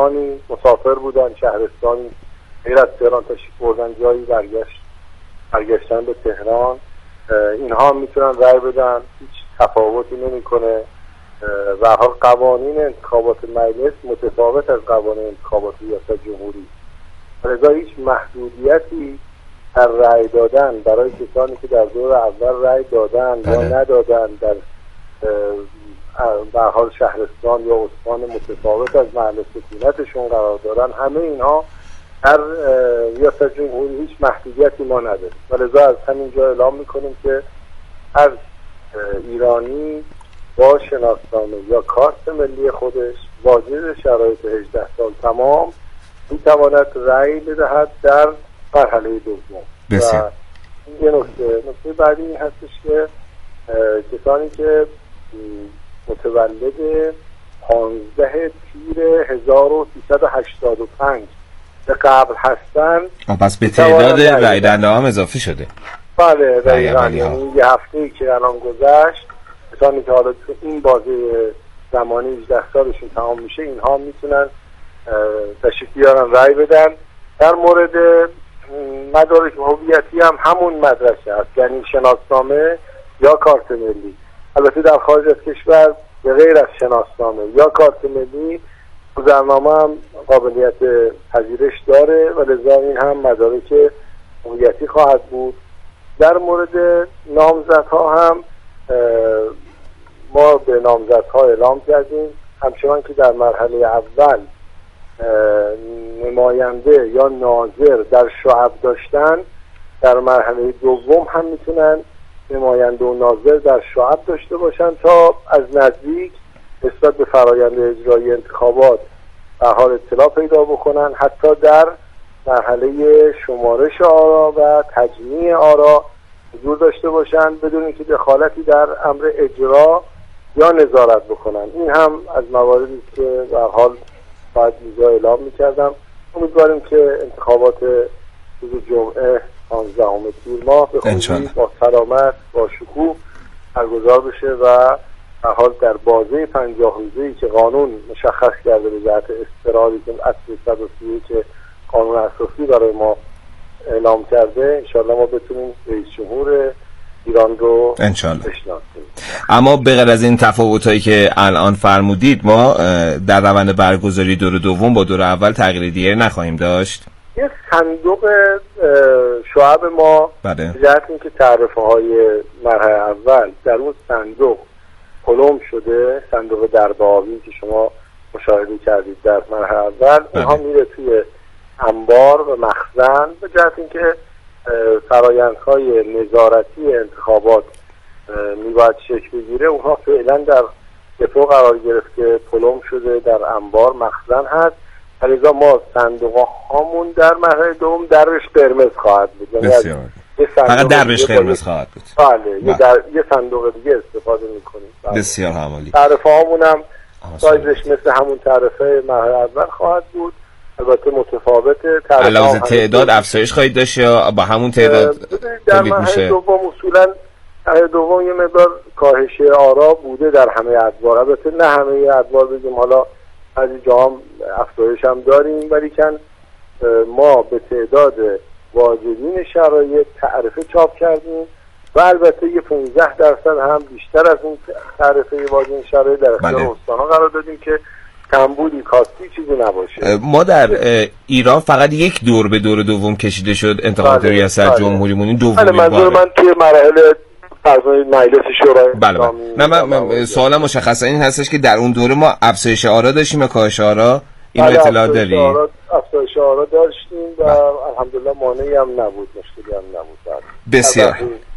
شهرستانی مسافر بودن، شهرستانی غیر از تهران تشریف بردن، جایی برگشتن به تهران، اینها هم میتونن رای بدن، هیچ تفاوتی نمیکنه. و حال قوانین انتخابات مجلس متفاوت از قوانین انتخابات ریاست جمهوری، لذا هیچ محدودیتی در رای دادن برای کسانی که در دور اول رای دادن یا ندادن در به حال شهرستان یا استان متفاوت از محل سکونتشون قرار دارن، همه اینها در ریاست جمهوری هیچ محدودیتی ما نداره. ولذا از همینجا اعلام میکنیم که هر ایرانی با شناسنامه یا کارت ملی خودش واجد شرایط 18 سال تمام میتواند رأی بدهد در مرحله دوم. بسیار. و این نکته بعدی این هستش که کسانی که متولد 15 تیر 1385 به قبل هستن، پس به تعداد رأی دهنده هم اضافه شده. بله دقیقاً، یعنی یه هفته‌ای که الان گذشت کسانی که حالا تو این بازه زمانی 18 سالشون تمام میشه، اینها میتونن تشریف بیارن رأی بدن. در مورد مدارک هویتی هم همون مدرسه است، یعنی شناسنامه یا کارت ملی. البته در خارج از کشور به غیر از شناسنامه یا کارت ملی گذرنامه هم قابلیت پذیرش داره و لذا این هم مدارک هویتی خواهد بود. در مورد نامزدها هم ما به نامزدها اعلام کردیم، همچنان که در مرحله اول نماینده یا ناظر در شعب داشتن، در مرحله دوم هم میتونن نماینده و ناظر در شعب داشته باشن تا از نزدیک نسبت به فرآیند اجرایی انتخابات به حال اطلاع پیدا بکنن، حتی در مرحله شمارش آرا و تجمیع آرا حضور داشته باشن بدون اینکه دخالتی در امر اجرا یا نظارت بکنن. این هم از مواردی که به حال باید اینجا اعلام میکردم. امیدواریم که انتخابات روز جمعه 15 تیر ماه به خوبی با سلامت با شکوه برگزار بشه و به حال در بازه 50 روزه‌ای که قانون مشخص کرده به جهت استقراری که اصل 130 که قانون اساسی برای ما اعلام کرده، انشالله ما بتونیم رئیس جمهور ایران رو بشناسیم. اما به غیر از این تفاوتایی که الان فرمودید، ما در روند برگزاری دور دوم با دور اول تغییر دیگری نخواهیم داشت. یه صندوق شعب ما بله. جهت اینکه تعرفه های مرحله اول در اون صندوق پلم شده، صندوق درب آبی که شما مشاهده کردید در مرحله اول، اونها میره توی انبار و مخزن به جهت اینکه فرآیندهای نظارتی انتخابات میباید شکل بگیره. اونها فعلا در دپو قرار گرفته، پلم شده، در انبار مخزن هست. لذا ما صندوق هامون در مرحله دوم درش قرمز خواهد بود. بسیار. فقط درش قرمز خواهد بود. بله. یه صندوق دیگه استفاده میکنیم. بسیار عالی. تعرفه هامون هم سایزش مثل همون تعرفه مرحله اول خواهد بود، البته متفاوته. علاوه تعداد افزایش خواهید داشت یا با همون تعداد تولید میشه؟ در دوم اصولا در دوم یه مقدار کاهش آرا بوده در همه ادوار، البته نه همه ادوار بگیم، حالا از اینجا هم افزایش هم داریم، ولیکن ما به تعداد واجدین شرایط تعرفه چاپ کردیم و البته یه 15% هم بیشتر از اون تعرفه واجدین شرایط در اختیار استان‌ها قرار دادیم که کمبودی کاستی چیزی نباشه. ما در ایران فقط یک دور به دور دوم کشیده شد انتخابات ریاست جمهوریمون، این دومین باره. منظور من توی مراحل فرضای مجلس شورای اسلامی. نه من سوالم مشخصا این هستش که در اون دوره ما افزایش آرا داشتیم یا کاهش آرا؟ این اطلاع داری؟ افزایش آرا داشتیم و الحمدلله مانعی هم نبود، مشکلی هم نبود. بسیار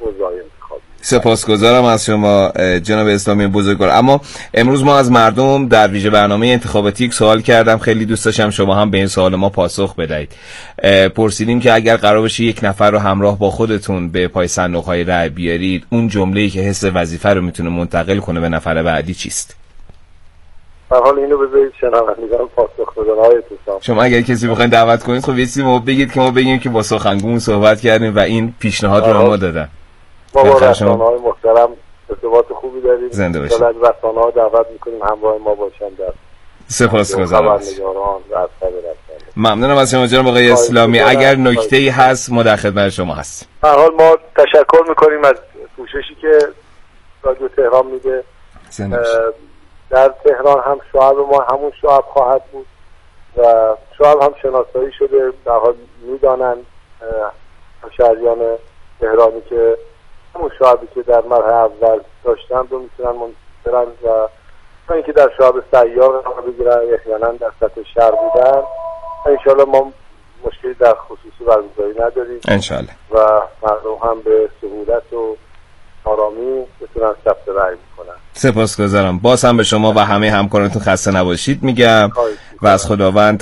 سپاسگزارم از شما جناب اسلامی بزرگوار. اما امروز ما از مردم در ویژه برنامه انتخاباتی سوال کردم، خیلی دوست داشتم شما هم به این سوال ما پاسخ بدهید. پرسیدیم که اگر قرار باشه یک نفر رو همراه با خودتون به پای صندوق‌های رأی بیارید، اون جمله‌ای که حس وظیفه رو میتونه منتقل کنه به نفر بعدی چیست؟ در حال اینو بذارید شنوندگان پاسخ بدن. آقای توسان، شما اگر کسی بخواید دعوت کنید خب یه چیزی ما بگید که ما بگیم که با سخنگومون صحبت کردیم و این پیشنهاد رو ما دادن. ما با رسانه‌های محترم ارتباط خوبی داریم. زنده باشید. رسانه‌ها دعوت می‌کنیم همراه ما باشن در سپاسگزارم. خبرنگاران و افسر رسانه. ممنونم از شما جناب آقای اسلامی. اگر نکته‌ای هست ما در خدمت شما هست. به هر حال ما تشکر می‌کنیم از کوششی که رادیو تهران میده. در تهران هم شعب ما همون شعب خواهد بود و شعب هم شناسایی شده، در حال میدانند شهریان تهرانی که همون شعبی که در مرحله اول داشتن رو میتونن منتظرن و تا اینکه در شعب سیار قرار بگیرن احیانا در سطح شهر بودن. انشالله ما مشکلی در خصوصی برگزاری نداریم انشالله و مردم هم به سهولت و آرامی بتونن ثبت رأی بکنن. سپاسگزارم. باز هم به شما و همه همکارانتون خسته نباشید میگم و از خداوند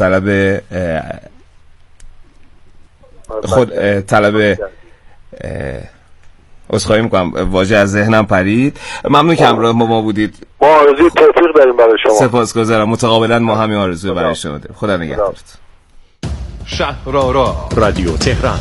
طلب عذرخواهی میکنم واژه از ذهنم پرید. ممنون که همراه ما بودید. ما آرزوی توفیق داریم برای شما. سپاسگزارم. متقابلا ما همین آرزو برای شما داریم. خدا نگهدارت. شهرآرا رادیو تهران.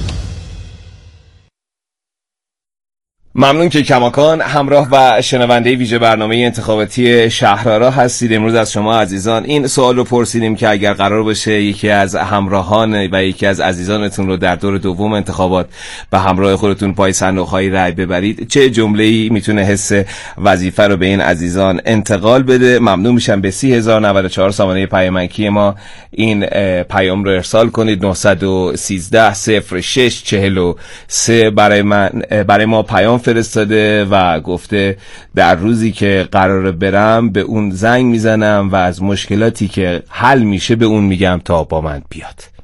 ممنون که کماکان همراه و شنونده ویژه برنامه انتخاباتی شهرآرا هستید. امروز از شما عزیزان این سوال رو پرسیدیم که اگر قرار باشه یکی از همراهان و یکی از عزیزانتون رو در دور دوم انتخابات به همراه خودتون پای صندوق‌های رأی ببرید، چه جمله‌ای میتونه حس وظیفه رو به این عزیزان انتقال بده؟ ممنون میشم به 30094 سامانه پیامکی ما این پیام رو ارسال کنید. 913 06 43 برای ما پیام فرستاده و گفته در روزی که قراره برم به اون زنگ میزنم و از مشکلاتی که حل میشه به اون میگم تا با من بیاد.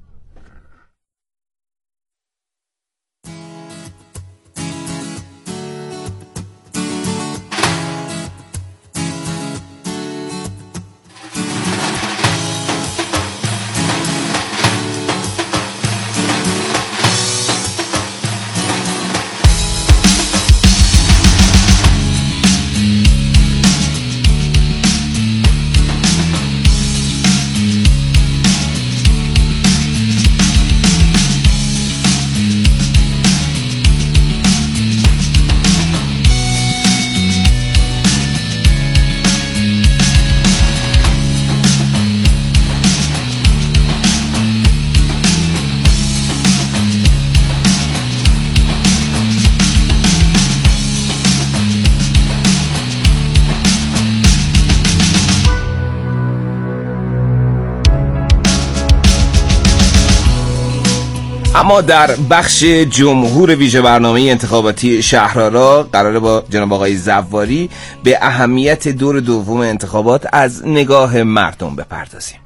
اما در بخش جمهور ویژه برنامه انتخاباتی شهرآرا قراره با جناب آقای زواری به اهمیت دور دوم انتخابات از نگاه مردم بپردازیم.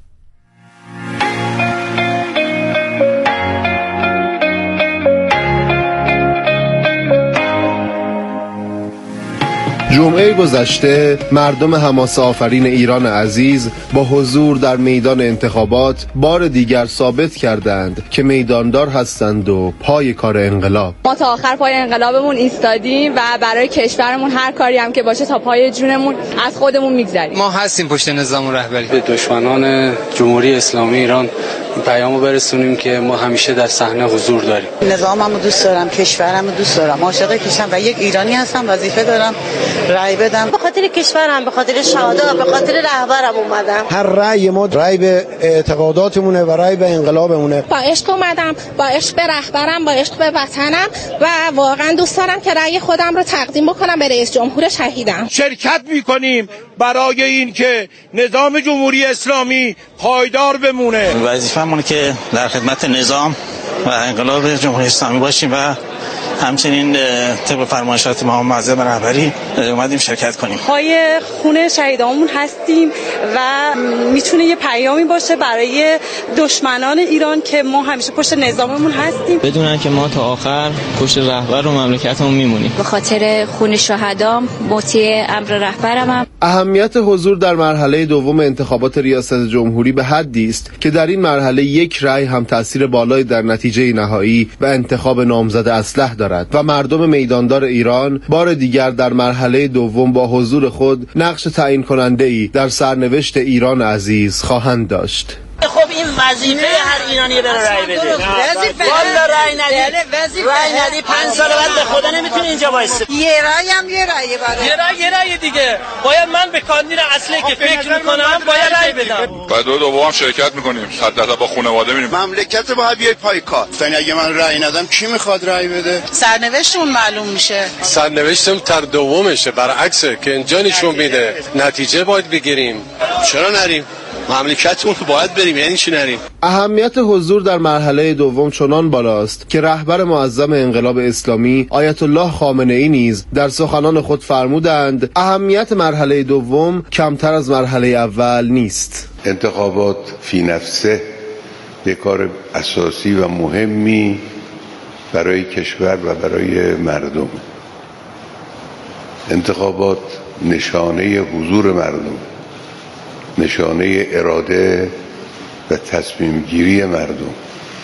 جمعه گذشته مردم حماسه آفرین ایران عزیز با حضور در میدان انتخابات بار دیگر ثابت کردند که میداندار هستند و پای کار انقلاب. ما تا آخر پای انقلابمون ایستادیم و برای کشورمون هر کاری هم که باشه تا پای جونمون از خودمون میگذریم. ما هستیم پشت نظام رهبری. به دشمنان جمهوری اسلامی ایران پیامو برسونیم که ما همیشه در صحنه حضور داریم. نظاممو دوست دارم، کشورمو دوست دارم، عاشق کشورم و یک ایرانی هستم، وظیفه دارم رأی بدم. به خاطر کشورم، به خاطر شهدا، به خاطر رهبرم اومدم. هر رأی ما رأی به اعتقاداتمونه و رأی به انقلابمونه. با عشق اومدم، با عشق به رهبرم، با عشق به وطنم و واقعا دوست دارم که رأی خودم رو تقدیم بکنم به رئیس جمهور شهیدم. شرکت می‌کنیم برای این که نظام جمهوری اسلامی پایدار بمونه. وظیفه‌مونه که در خدمت نظام و انقلاب جمهوری اسلامی باشیم و همچنین طبق فرمایشات محمد معظم رهبری اومدیم شرکت کنیم. پای خون شهیدامون هستیم و میتونه یه پیامی باشه برای دشمنان ایران که ما همیشه پشت نظاممون هستیم. بدونن که ما تا آخر پشت رهبر و مملکتمون میمونیم. به خاطر خون شهدام مطیع امر رهبرم. اهمیت حضور در مرحله دوم انتخابات ریاست جمهوری به حدی است که در این مرحله یک رأی هم تأثیر بالایی در نتیجه نهایی و انتخاب نامزد اصلح دارد و مردم میداندار ایران بار دیگر در مرحله دوم با حضور خود نقش تعیین کننده ای در سرنوشت ایران عزیز خواهند داشت. خب این وظیفه هر ایرانی بره رای بده. والا رای ندی 5 سال بعد به خدا نمیتونه اینجا وایسه. یه رای هم یه رای یه رای دیگه. باید من به کاندید اصلی که فکر میکنم باید رای بدم. بعد دوم شرکت میکنیم. حداقل با خانواده میریم. مملکت با بیای پای کار. یعنی اگه من رای ندم کی میخواد رای بده؟ سرنوشتون معلوم میشه. سرنوشتم تر دومشه، برعکسه که اینجا نشون میده. نتیجه باید بگیریم. چرا نریم؟ مملکتمون باید بریم، یعنی چی نریم؟ اهمیت حضور در مرحله دوم چنان بالاست که رهبر معظم انقلاب اسلامی آیت الله خامنه ای نیز در سخنان خود فرمودند اهمیت مرحله دوم کمتر از مرحله اول نیست. انتخابات فی نفسه یک کار اساسی و مهمی برای کشور و برای مردم. انتخابات نشانه حضور مردم، نشانه اراده و تصمیم گیری مردم.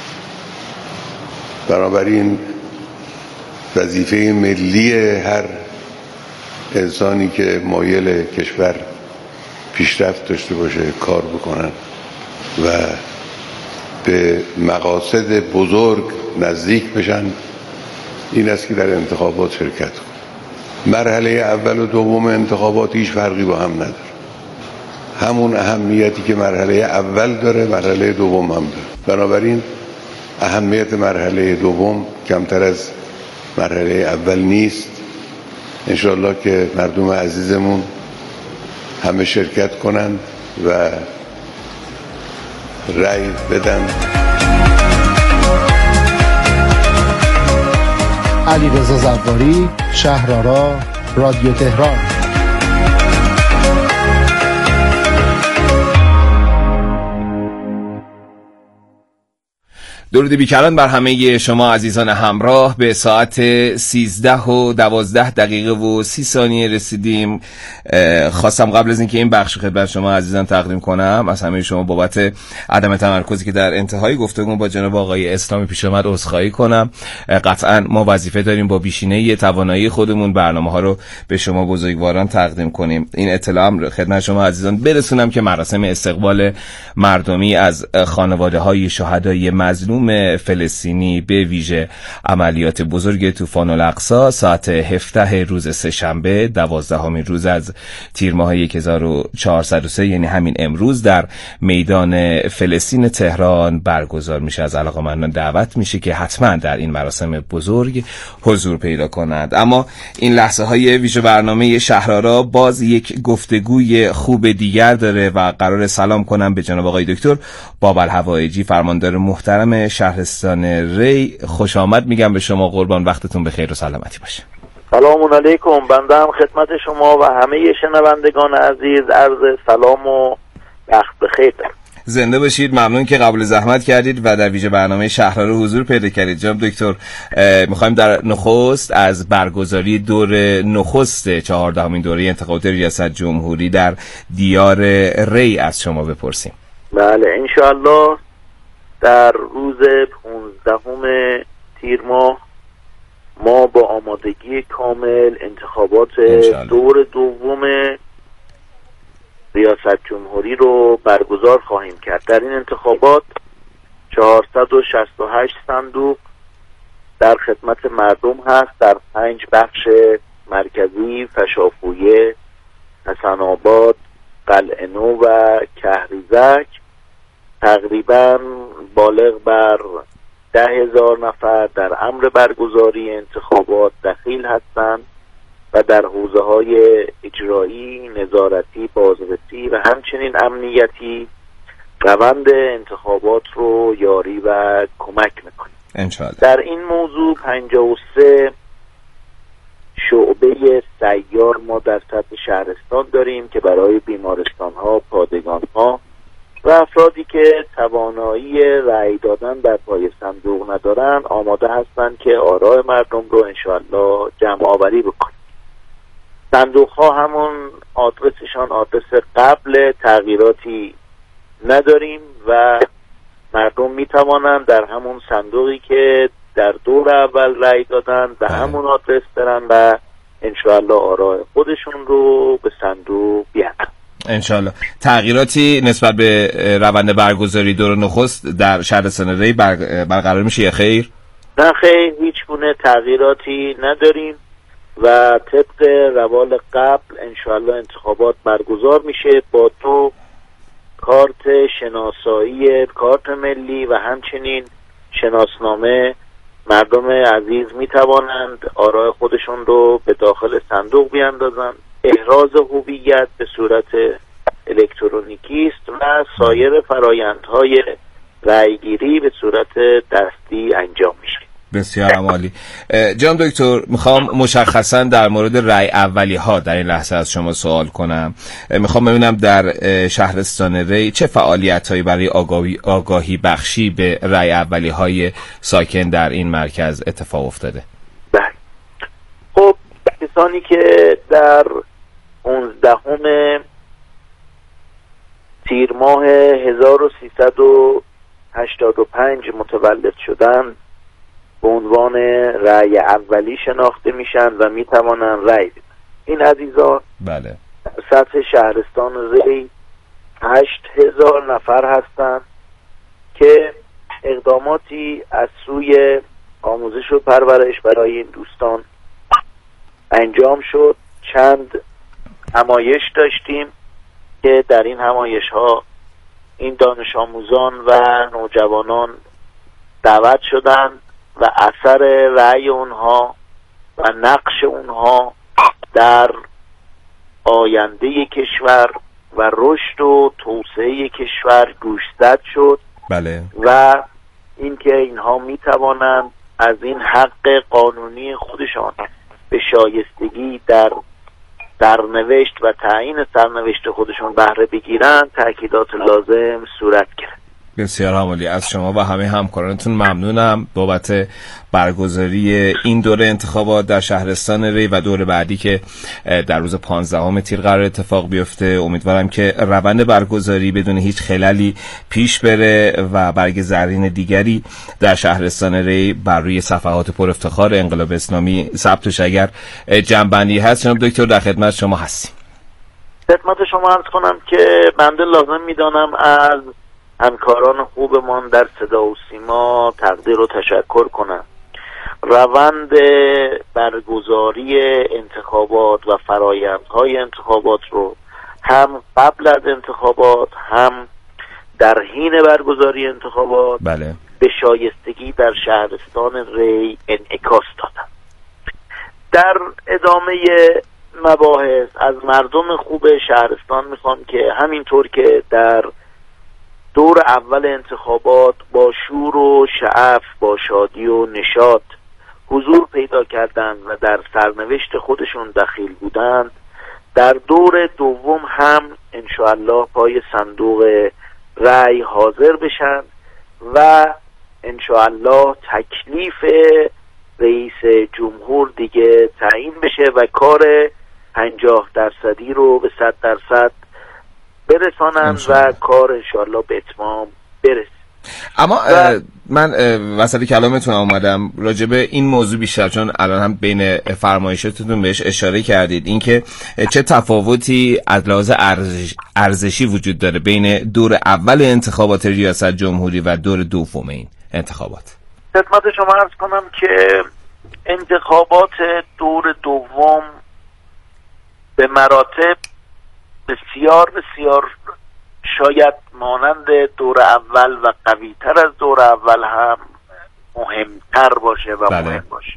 بنابراین وظیفه ملی هر انسانی که مایل کشور پیشرفت داشته باشه کار بکنن و به مقاصد بزرگ نزدیک بشن این است که در انتخابات شرکت کنن. مرحله اول و دوم انتخابات هیچ فرقی با هم نداره. همون اهمیتی که مرحله اول داره مرحله دوم هم داره. بنابراین اهمیت مرحله دوم کمتر از مرحله اول نیست. انشالله که مردم عزیزمون همه شرکت کنند و رأی بدن. علیرضا زواری، شهرآرا، رادیو تهران. درود بیکران بر همه شما عزیزان همراه. به ساعت 13:12 رسیدیم. خواستم قبل از اینکه این بخش خدمت شما عزیزان تقدیم کنم از همه شما بابت عدم تمرکزی که در انتهای گفتگو با جناب آقای اسلامی پیش اومد عذرخواهی کنم. قطعا ما وظیفه داریم با بیشینه توانایی خودمون برنامه‌ها رو به شما بزرگواران تقدیم کنیم. این اطلاع هم خدمت شما عزیزان برسونم که مراسم استقبال مردمی از خانواده‌های شهدای مظلوم فلسطینی به ویژه عملیات بزرگ طوفان الاقصی ساعت 17 روز سه‌شنبه 12مین روز از تیر ماه 1403 یعنی همین امروز در میدان فلسطین تهران برگزار میشه. از علاقه‌مندان دعوت میشه که حتما در این مراسم بزرگ حضور پیدا کنند. اما این لحظه های ویژه برنامه شهرآرا باز یک گفتگوی خوب دیگر داره و قرار سلام کنم به جناب آقای دکتر بابل هوایجی، فرماندار محترم شهرستان ری. خوش آمد میگم به شما قربان، وقتتون بخیر و سلامتی باشه. سلام علیکم. بنده هم خدمت شما و همه شنوندگان عزیز عرض سلام و وقت بخیر دارم. زنده باشید. ممنون که قبول زحمت کردید و در ویژه برنامه شهرآرا حضور پیدا کردید. جناب دکتر، میخوایم در نخست از برگزاری دور نخست 14مین دوره انتخابات ریاست جمهوری در دیار ری از شما بپرسیم. بله انشاءالله در روز 15 تیر ماه ما با آمادگی کامل انتخابات دور دوم ریاست جمهوری رو برگزار خواهیم کرد. در این انتخابات 468 صندوق در خدمت مردم هست در 5 بخش مرکزی، فشافویه، حسن آباد، قلعه نو و کهریزک. تقریبا بالغ بر 10,000 نفر در امر برگزاری انتخابات دخیل هستند و در حوزه‌های اجرایی، نظارتی، بازرسی و همچنین امنیتی روند انتخابات رو یاری و کمک میکنیم. در این موضوع 53 شعبه سیار ما در سطح شهرستان داریم که برای بیمارستان‌ها، پادگان‌ها و افرادی که توانایی رأی دادن در پای صندوق ندارن آماده هستند که آراء مردم رو انشاءالله جمع آوری بکنن. صندوق ها همون آدرسشان آدرس قبل، تغییراتی نداریم و مردم می توانند در همون صندوقی که در دور اول رأی دادن به همون آدرس برن و انشاءالله آراء خودشون رو به صندوق بیارن. انشالله. تغییراتی نسبت به روند برگزاری دور نخست در شهرستان ری برقرار میشه یا خیر؟ نه خیر، هیچ گونه تغییراتی نداریم و طبق روال قبل انشالله انتخابات برگزار میشه با 2 کارت شناسایی، کارت ملی و همچنین شناسنامه. مردم عزیز میتوانند آراء خودشون رو به داخل صندوق بیاندازند. احراز هویت به صورت الکترونیکی است و سایر فرایندهای رأیگیری به صورت دستی انجام میشه. بسیار عالی. جناب دکتر، میخوام مشخصا در مورد رأی اولی ها در این لحظه از شما سوال کنم. میخوام ببینم در شهرستان ری چه فعالیت هایی برای آگاهی بخشی به رأی اولی های ساکن در این مرکز اتفاق افتاده؟ بله. خب کسانی که در 19 تیر ماه 1385 متولد شدند به عنوان رأی اولی شناخته میشن و میتوانن رأی بدن. این عزیزان بله در سطح شهرستان ری 8000 نفر هستند که اقداماتی از سوی آموزش و پرورش برای این دوستان انجام شد. چند همایش داشتیم که در این همایش ها این دانش آموزان و نوجوانان دعوت شدند و اثر رأی اونها و نقش اونها در آینده کشور و رشد و توسعه کشور گوشزد شد. بله. و اینکه اینها میتوانند از این حق قانونی خودشان به شایستگی در سرنوشت و تعیین سرنوشت خودشون بهره بگیرند تأکیدات لازم صورت گرفت. بسیار عالی. از شما و همه همکارانتون ممنونم بابت برگزاری این دوره انتخابات در شهرستان ری و دور بعدی که در روز 15 تیر قرار اتفاق بیفته. امیدوارم که روند برگزاری بدون هیچ خللی پیش بره و برگ زرین دیگری در شهرستان ری بر روی صفحات پر افتخار انقلاب اسلامی ثبت شه. اگر جنبندی هست جناب دکتر در خدمت شما هستیم. خدمت شما عرض کنم که بنده لازم میدانم از همکاران خوبمان در صدا و سیما تقدیر و تشکر کنم. روند برگزاری انتخابات و فرایندهای انتخابات رو هم قبل از انتخابات هم در حین برگزاری انتخابات بله. به شایستگی در شهرستان ری انعکاس دادن. در ادامه مباحث از مردم خوب شهرستان میخوام که همینطور که در دور اول انتخابات با شور و شعف، با شادی و نشاط حضور پیدا کردند و در سرنوشت خودشون دخیل بودند، در دور دوم هم انشاءالله پای صندوق رأی حاضر بشن و انشاءالله تکلیف رئیس جمهور دیگه تعیین بشه و کار 50% رو به 100% برسانند و کار انشاءالله به اتمام برسه. اما من وسط کلامتون اومدم راجبه این موضوع بیشتر، چون الان هم بین فرمایشاتتون بهش اشاره کردید، اینکه چه تفاوتی از لحاظ ارزشی وجود داره بین دور اول انتخابات ریاست جمهوری و دور دوم این انتخابات. خدمت شما عرض کنم که انتخابات دور دوم به مراتب بسیار شاید مانند دور اول و قوی‌تر از دور اول هم مهمتر باشه و مهم باشه.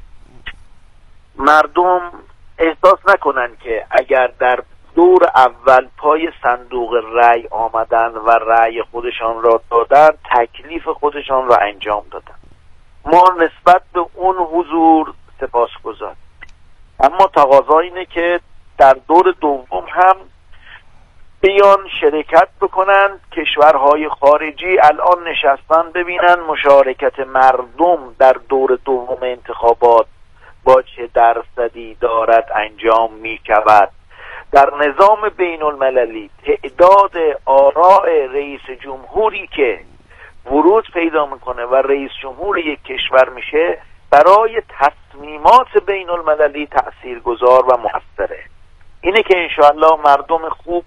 مردم احساس نکنن که اگر در دور اول پای صندوق رأی آمدن و رأی خودشان را دادن تکلیف خودشان را انجام دادن. ما نسبت به اون حضور سپاسگزاریم، اما تقاضا اینه که در دور دوم هم بیان شرکت بکنن. کشورهای خارجی الان نشستن ببینن مشارکت مردم در دور دوم انتخابات با چه درصدی دارد انجام می شود. در نظام بین المللی تعداد آراء رئیس جمهوری که ورود پیدا میکنه و رئیس جمهور یک کشور میشه برای تصمیمات بین المللی تأثیرگذار و مؤثره. اینه که انشاءالله مردم خوب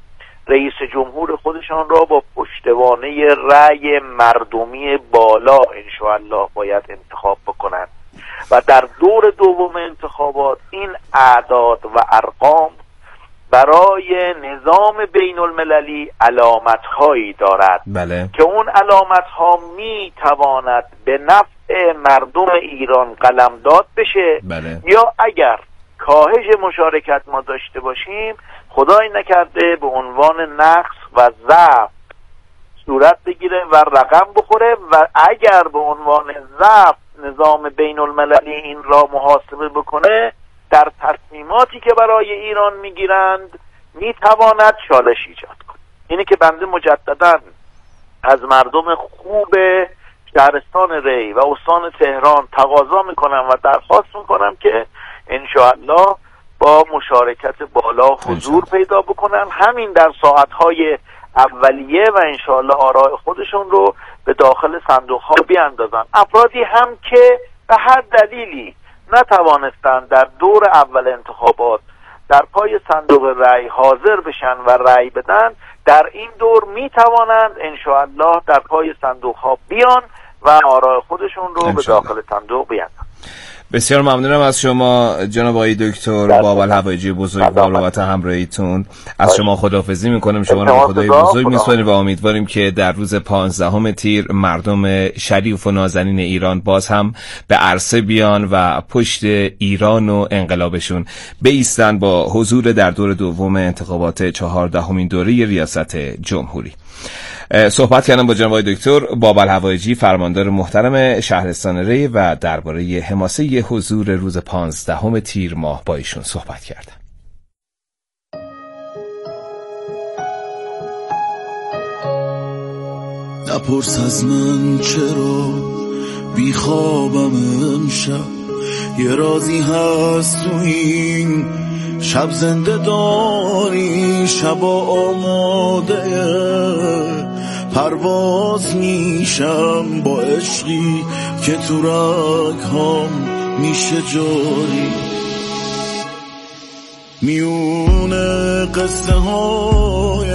رئیس جمهور خودشان را با پشتوانه رأی مردمی بالا انشاءالله باید انتخاب بکنند و در دور دوم انتخابات این اعداد و ارقام برای نظام بین المللی علامت‌هایی دارد بله. که اون علامت‌ها می‌تواند به نفع مردم ایران قلمداد بشه بله. یا اگر کاهش مشارکت ما داشته باشیم خدای نکرده به عنوان نقص و ضعف صورت بگیره و رقم بخوره و اگر به عنوان ضعف نظام بین المللی این را محاسبه بکنه در تصمیماتی که برای ایران میگیرند میتواند چالش ایجاد کنه. اینه که بنده مجددا از مردم خوب شهرستان ری و استان تهران تقاضا میکنم و درخواست میکنم که انشاءالله با مشارکت بالا حضور پیدا بکنن، همین در ساعتهای اولیه و انشاءالله آراء خودشون رو به داخل صندوق ها بیاندازن. افرادی هم که به هر دلیلی نتوانستند در دور اول انتخابات در پای صندوق رأی حاضر بشن و رأی بدن، در این دور میتوانند انشاءالله در پای صندوق ها بیان و آراء خودشون رو به داخل صندوق بیاندازن. بسیار ممنونم از شما جناب آقای دکتر بابل هوایجی بزرگوار بابت همراهیتون. از شما خداحافظی میکنم، شما رو به خدای بزرگ میسپاریم و امیدواریم که در روز 15 تیر مردم شریف و نازنین ایران باز هم به عرصه بیان و پشت ایران و انقلابشون بایستن با حضور در دور دوم انتخابات 14مین دوره ریاست جمهوری. صحبت کردم با جناب آقای دکتر بابل هوایجی فرماندار محترم شهرستان ری و درباره حماسه حضور روز 15 تیر ماه با ایشون صحبت کردم. نپرس از من چرا بیخوابم امشب، یه رازی هست تو این شب زنده داری، شبا آماده پرواز میشم با عشقی که تو رگ‌هام میشه جاری. میونه قصه های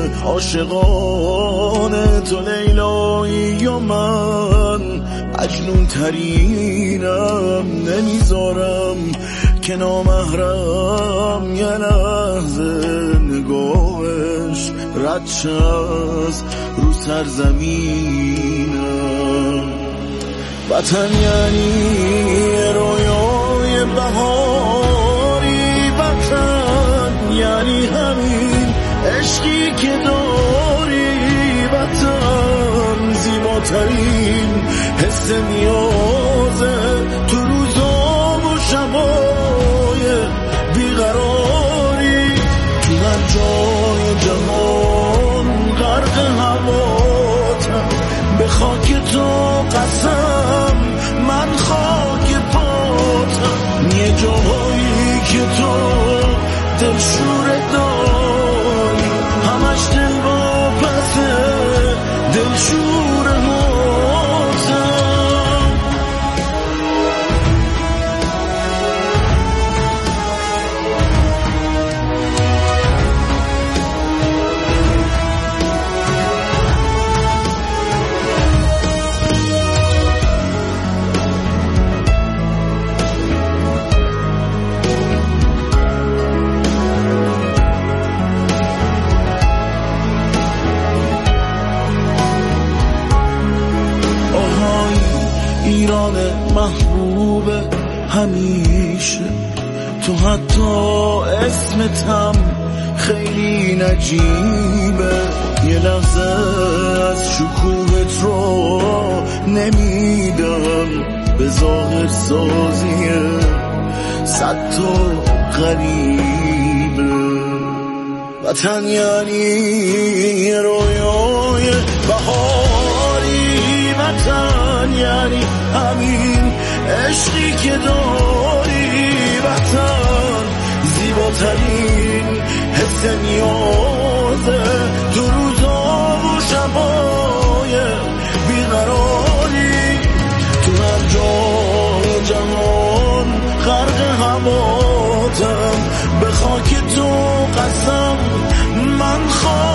عاشقانه تو لیلایی یا من مجنون ترینم، نمیذارم که نامحرم یه لحظه نگاهش رد از رو سرزمینم. وطن یعنی رویای بهاری، وطن یعنی همین عشقی که داری، وطن زیباترین حس نیازه تو روزا و شبای بیقراری. تو هر جای جهان غرق هواتم، به خاک تو قسم من خاک پاتم. یه جایی که تو دلشور داری، همش دل با پسه دلشور ماتم. ایران محبوب همیشه، تو حتی اسمتم خیلی نجیبه. یه لحظه از شکوهت رو نمیدم، به ظاهر سازیه صد تا غریبه. وطن یعنی رویای بهاری، وطن یعنی همین عشقی که داری، وطن زیباترین حس نیازه تو روزا و شبای بیقراری. تو هر جای جهان غرق هواتم، به خاک تو قسم من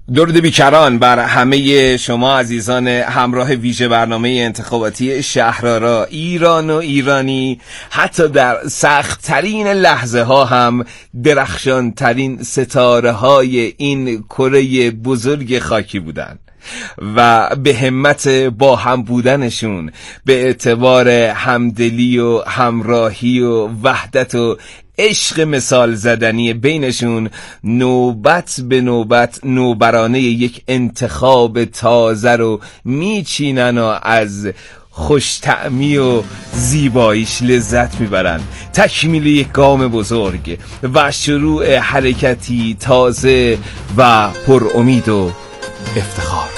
درود بیکران بر همه شما عزیزان همراه ویژه برنامه انتخاباتی شهرآرا. ایران و ایرانی حتی در سخت ترین لحظه ها هم درخشان ترین ستاره های این کره بزرگ خاکی بودند و به همت با هم بودنشون، به اعتبار همدلی و همراهی و وحدت و عشق مثال زدنی بینشون، نوبت به نوبت نوبرانه یک انتخاب تازه رو میچینن و از خوش‌طعمی و زیباییش لذت میبرن. تکمیل یک گام بزرگ و شروع حرکتی تازه و پر امید و افتخار.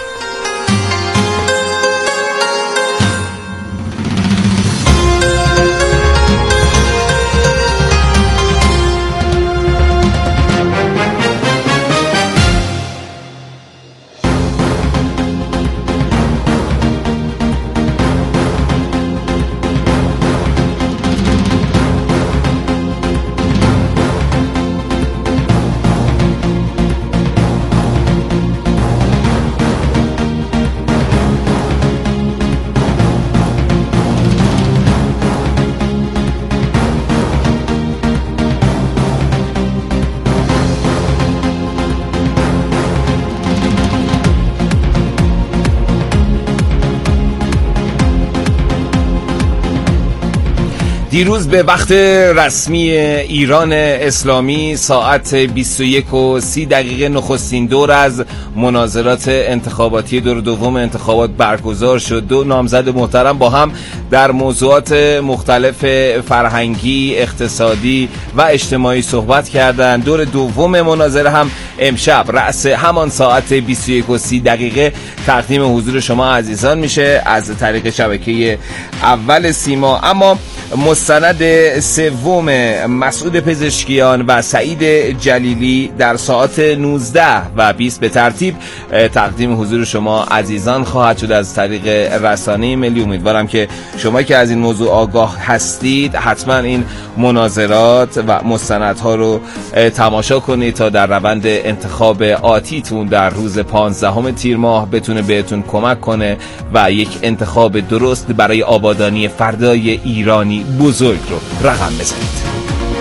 دیروز به وقت رسمی ایران اسلامی ساعت 21:30 نخستین دور از مناظرات انتخاباتی دور دوم انتخابات برگزار شد. دو نامزد محترم با هم در موضوعات مختلف فرهنگی، اقتصادی و اجتماعی صحبت کردند. دور دوم مناظره هم امشب رأس همان ساعت 21:30 تقدیم حضور شما عزیزان میشه از طریق شبکه اول سیما. اما مستند سوم مسعود پزشکیان و سعید جلیلی در ساعت 19 و 20 به ترتیب تقدیم حضور شما عزیزان خواهد شد از طریق رسانه ملی. امیدوارم که شما که از این موضوع آگاه هستید حتما این مناظرات و مستندها رو تماشا کنید تا در روند انتخاب آتیتون در روز 15 تیر ماه بتونه بهتون کمک کنه و یک انتخاب درست برای آبادانی فردای ایرانی بزرگ رو رقم بزنید.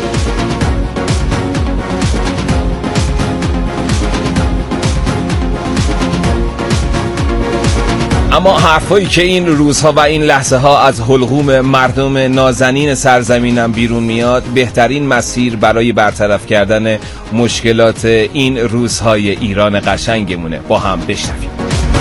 اما حرفایی که این روزها و این لحظه ها از حلقوم مردم نازنین سرزمینم بیرون میاد بهترین مسیر برای برطرف کردن مشکلات این روزهای ایران قشنگمونه. با هم بشنویم.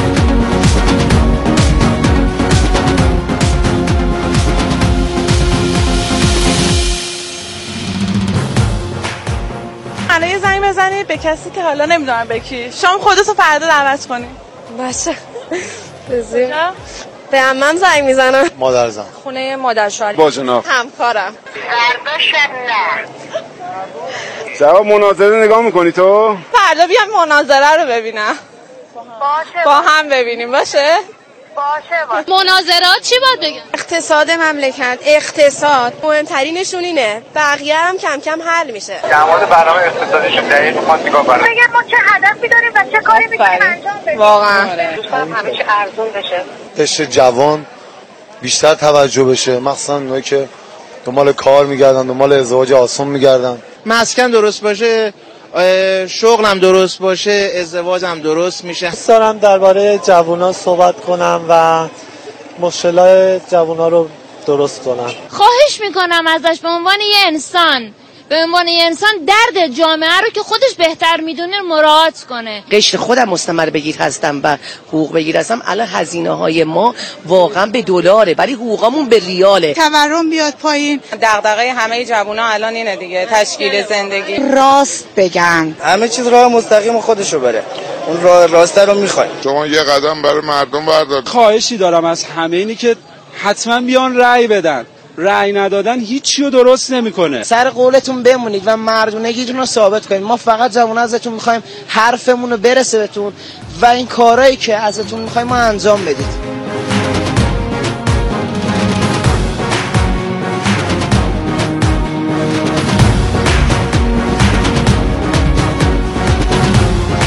الان یه زنگ بزنید به کسی که حالا نمیدونم به کی، شام خودتو فردا دعوت کنی. باشه. به عمم زنگ میزنم. مادر زن. خونه مادر شوهر. با جناب. همکارم. فردا شب نه. جواب مناظره نگاه میکنی تو؟ فردا بیام مناظره رو ببینم. باشه. با هم ببینیم باشه؟ باشه. مناظرات چی باید بگم؟ اقتصاد مملکت، اقتصاد مهمترینشون اینه، بقیه هم کم کم حل میشه. در مورد برنامه اقتصادیشون دقیق میخوان نگاه کنن. بگم ما چه هدفی داریم و چه کاری میکنیم انجام بدیم. واقعا دوست دارم همه چی ارزون بشه. قشر جوان بیشتر توجه بشه، مخصوصا اونایی که دنبال کار میگردن، دنبال ازدواج آسون میگردن. مسکن درست باشه، شغلم درست باشه، ازدواجم درست میشه. دوست دارم درباره جوونا صحبت کنم و مشکلات جوونا رو درست کنم. خواهش میکنم ازش به عنوان یه انسان درد جامعه رو که خودش بهتر میدونه مراعات کنه. قشر خودم مستمر بگیر هستم و حقوق بگیر هستم. الان هزینه های ما واقعا به دلاره ولی حقوقمون به ریاله. تورم بیاد پایین. دغدغه همه جوونا الان اینه دیگه، تشکیل زندگی. راست بگن، همه چیز راه مستقیم خودشو بره، اون راه راسته رو میخوایم. شما یه قدم برای مردم بردار. خواهشی دارم از همه اینی که حتما بیان رأی بدن. رأی ندادن هیچی رو درست نمیکنه. سر قولتون بمونید و مردونگیتون رو ثابت کنید. ما فقط جوونا ازتون میخوایم حرفمون رو برسه بهتون و این کارهایی که ازتون میخوایم ما انجام بدید.